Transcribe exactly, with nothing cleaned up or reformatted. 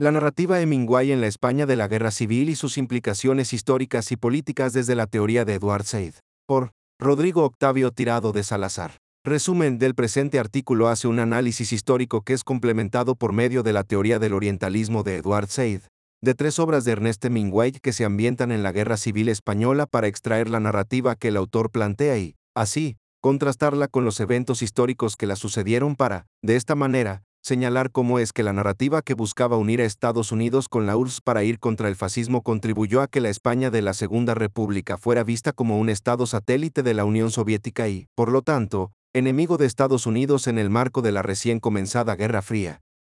La narrativa Hemingway en la España de la Guerra Civil y sus implicaciones históricas y políticas desde la teoría de Edward Said. Por Rodrigo Octavio Tirado de Salazar. Resumen del presente artículo hace un análisis histórico que es complementado por medio de la teoría del orientalismo de Edward Said, de tres obras de Ernest Hemingway que se ambientan en la Guerra Civil Española para extraer la narrativa que el autor plantea y, así, contrastarla con los eventos históricos que la sucedieron para, de esta manera, señalar cómo es que la narrativa que buscaba unir a Estados Unidos con la U R S S para ir contra el fascismo contribuyó a que la España de la Segunda República fuera vista como un estado satélite de la Unión Soviética y, por lo tanto, enemigo de Estados Unidos en el marco de la recién comenzada Guerra Fría.